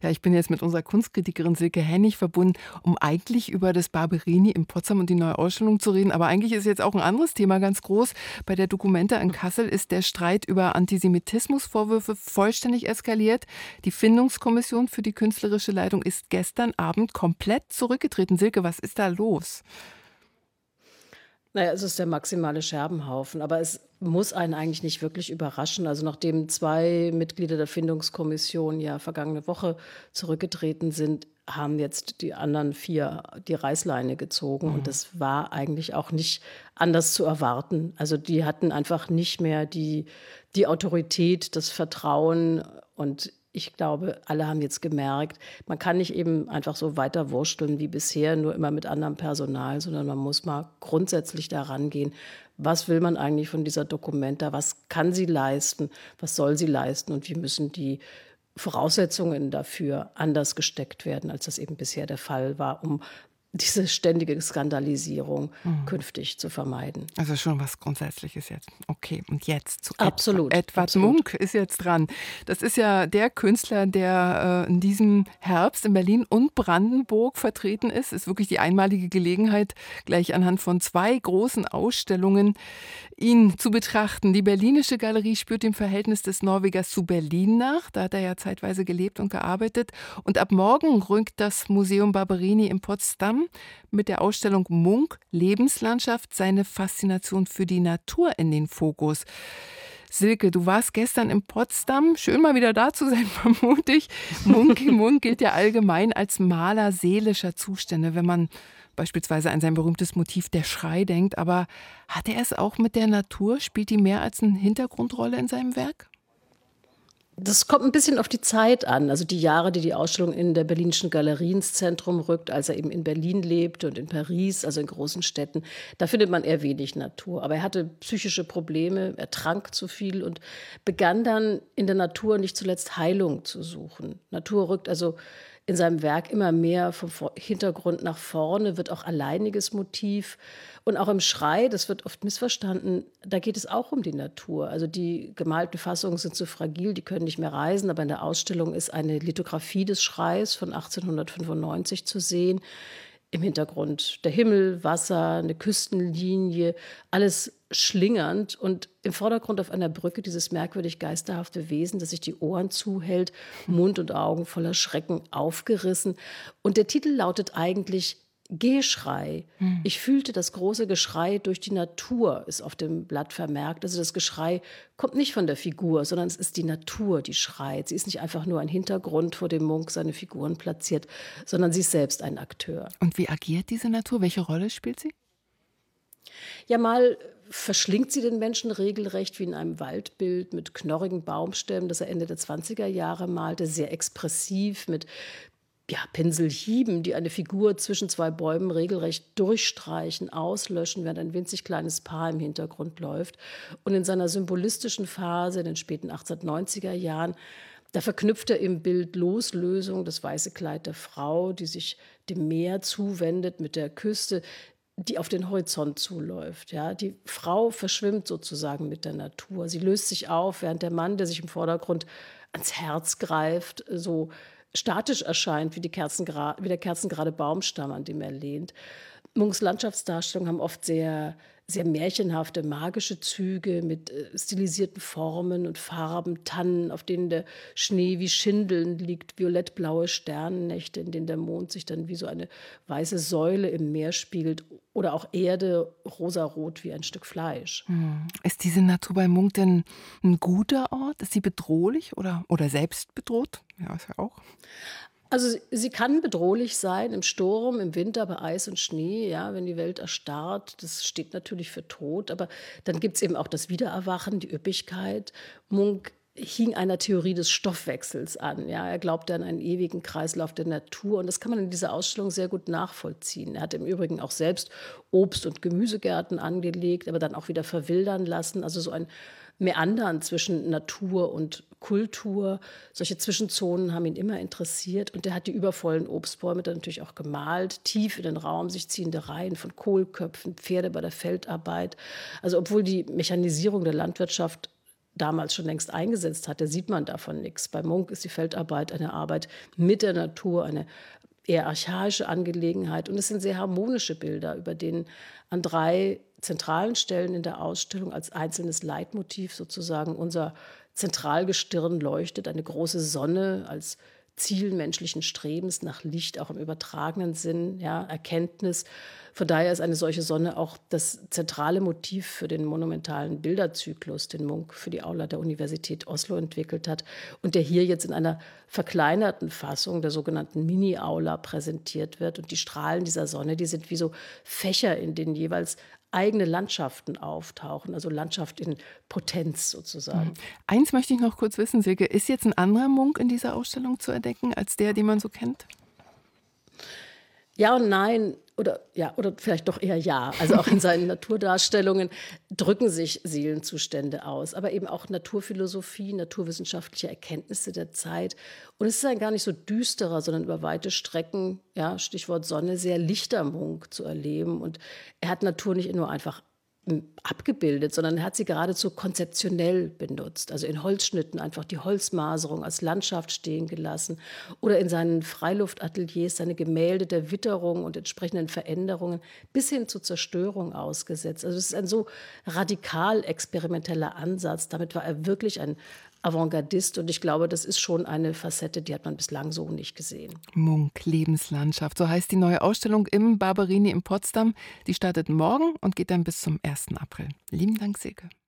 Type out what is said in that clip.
Ja, ich bin jetzt mit unserer Kunstkritikerin Silke Hennig verbunden, um eigentlich über das Barberini in Potsdam und die neue Ausstellung zu reden. Aber eigentlich ist jetzt auch ein anderes Thema ganz groß. Bei der Documenta in Kassel ist der Streit über Antisemitismusvorwürfe vollständig eskaliert. Die Findungskommission für die künstlerische Leitung ist gestern Abend komplett zurückgetreten. Silke, was ist da los? Naja, es ist der maximale Scherbenhaufen, aber es muss einen eigentlich nicht wirklich überraschen. Also nachdem 2 Mitglieder der Findungskommission ja vergangene Woche zurückgetreten sind, haben jetzt die anderen 4 die Reißleine gezogen und Mhm. das war eigentlich auch nicht anders zu erwarten. Also die hatten einfach nicht mehr die Autorität, das Vertrauen und ich glaube, alle haben jetzt gemerkt, man kann nicht eben einfach so weiter wursteln wie bisher, nur immer mit anderem Personal, sondern man muss mal grundsätzlich da rangehen. Was will man eigentlich von dieser Documenta? Was kann sie leisten? Was soll sie leisten? Und wie müssen die Voraussetzungen dafür anders gesteckt werden, als das eben bisher der Fall war, um diese ständige Skandalisierung Mhm. künftig zu vermeiden. Also schon was Grundsätzliches jetzt. Okay, und jetzt zu Absolut, Edvard absolut. Munch ist jetzt dran. Das ist ja der Künstler, der in diesem Herbst in Berlin und Brandenburg vertreten ist. Ist wirklich die einmalige Gelegenheit, gleich anhand von 2 großen Ausstellungen ihn zu betrachten. Die Berlinische Galerie spürt dem Verhältnis des Norwegers zu Berlin nach. Da hat er ja zeitweise gelebt und gearbeitet. Und ab morgen rückt das Museum Barberini in Potsdam mit der Ausstellung Munch Lebenslandschaft seine Faszination für die Natur in den Fokus. Silke, du warst gestern in Potsdam. Schön mal wieder da zu sein, vermute ich. Munch gilt ja allgemein als Maler seelischer Zustände, wenn man beispielsweise an sein berühmtes Motiv Der Schrei denkt. Aber hat er es auch mit der Natur? Spielt die mehr als eine Hintergrundrolle in seinem Werk? Das kommt ein bisschen auf die Zeit an, also die Jahre, die die Ausstellung in der Berlinischen Galerie ins Zentrum rückt, als er eben in Berlin lebte und in Paris, also in großen Städten. Da findet man eher wenig Natur. Aber er hatte psychische Probleme, er trank zu viel und begann dann in der Natur nicht zuletzt Heilung zu suchen. Natur rückt also in seinem Werk immer mehr vom Hintergrund nach vorne, wird auch alleiniges Motiv. Und auch im Schrei, das wird oft missverstanden, da geht es auch um die Natur. Also die gemalten Fassungen sind so fragil, die können nicht mehr reisen, aber in der Ausstellung ist eine Lithografie des Schreis von 1895 zu sehen. Im Hintergrund der Himmel, Wasser, eine Küstenlinie, alles schlingernd und im Vordergrund auf einer Brücke dieses merkwürdig geisterhafte Wesen, das sich die Ohren zuhält, Mund und Augen voller Schrecken aufgerissen. Und der Titel lautet eigentlich Geschrei. Hm. Ich fühlte das große Geschrei durch die Natur, ist auf dem Blatt vermerkt. Also das Geschrei kommt nicht von der Figur, sondern es ist die Natur, die schreit. Sie ist nicht einfach nur ein Hintergrund, vor dem Munch seine Figuren platziert, sondern sie ist selbst ein Akteur. Und wie agiert diese Natur? Welche Rolle spielt sie? Ja, mal verschlingt sie den Menschen regelrecht wie in einem Waldbild mit knorrigen Baumstämmen, das er Ende der 20er Jahre malte, sehr expressiv mit ja, Pinselhieben, die eine Figur zwischen 2 Bäumen regelrecht durchstreichen, auslöschen, während ein winzig kleines Paar im Hintergrund läuft. Und in seiner symbolistischen Phase in den späten 1890er Jahren, da verknüpft er im Bild Loslösung, das weiße Kleid der Frau, die sich dem Meer zuwendet, mit der Küste, die auf den Horizont zuläuft. Ja. Die Frau verschwimmt sozusagen mit der Natur. Sie löst sich auf, während der Mann, der sich im Vordergrund ans Herz greift, so statisch erscheint wie, wie der kerzengerade Baumstamm, an dem er lehnt. Munchs Landschaftsdarstellungen haben oft sehr märchenhafte, magische Züge mit stilisierten Formen und Farben, Tannen, auf denen der Schnee wie Schindeln liegt, violettblaue Sternennächte, in denen der Mond sich dann wie so eine weiße Säule im Meer spiegelt oder auch Erde rosarot wie ein Stück Fleisch. Ist diese Natur bei Munch denn ein guter Ort? Ist sie bedrohlich oder selbst bedroht? Ja, ist ja auch. Also sie kann bedrohlich sein im Sturm, im Winter bei Eis und Schnee, ja, wenn die Welt erstarrt. Das steht natürlich für tot, aber dann gibt es eben auch das Wiedererwachen, die Üppigkeit. Munch hing einer Theorie des Stoffwechsels an. Ja. Er glaubte an einen ewigen Kreislauf der Natur und das kann man in dieser Ausstellung sehr gut nachvollziehen. Er hat im Übrigen auch selbst Obst- und Gemüsegärten angelegt, aber dann auch wieder verwildern lassen. Also so ein Meandern zwischen Natur und Kultur. Solche Zwischenzonen haben ihn immer interessiert. Und er hat die übervollen Obstbäume dann natürlich auch gemalt, tief in den Raum sich ziehende Reihen von Kohlköpfen, Pferde bei der Feldarbeit. Also obwohl die Mechanisierung der Landwirtschaft damals schon längst eingesetzt hatte, sieht man davon nichts. Bei Munch ist die Feldarbeit eine Arbeit mit der Natur, eine eher archaische Angelegenheit. Und es sind sehr harmonische Bilder, über denen an 3 zentralen Stellen in der Ausstellung als einzelnes Leitmotiv sozusagen unser Zentralgestirn leuchtet. Eine große Sonne als Ziel menschlichen Strebens nach Licht, auch im übertragenen Sinn, ja, Erkenntnis. Von daher ist eine solche Sonne auch das zentrale Motiv für den monumentalen Bilderzyklus, den Munch für die Aula der Universität Oslo entwickelt hat und der hier jetzt in einer verkleinerten Fassung der sogenannten Mini-Aula präsentiert wird. Und die Strahlen dieser Sonne, die sind wie so Fächer, in denen jeweils eigene Landschaften auftauchen, also Landschaft in Potenz sozusagen. Eins möchte ich noch kurz wissen, Silke, ist jetzt ein anderer Munch in dieser Ausstellung zu entdecken als der, den man so kennt? Ja und nein, oder vielleicht doch eher ja. Also auch in seinen Naturdarstellungen drücken sich Seelenzustände aus, aber eben auch Naturphilosophie, naturwissenschaftliche Erkenntnisse der Zeit. Und es ist ein gar nicht so düsterer, sondern über weite Strecken, ja, Stichwort Sonne, sehr lichter Munch zu erleben. Und er hat Natur nicht nur einfach abgebildet, sondern er hat sie geradezu konzeptionell benutzt. Also in Holzschnitten einfach die Holzmaserung als Landschaft stehen gelassen oder in seinen Freiluftateliers seine Gemälde der Witterung und entsprechenden Veränderungen bis hin zur Zerstörung ausgesetzt. Also es ist ein so radikal experimenteller Ansatz. Damit war er wirklich ein Avantgardist und ich glaube, das ist schon eine Facette, die hat man bislang so nicht gesehen. Munch, Lebenslandschaft, so heißt die neue Ausstellung im Barberini in Potsdam. Die startet morgen und geht dann bis zum 1. April. Lieben Dank, Silke.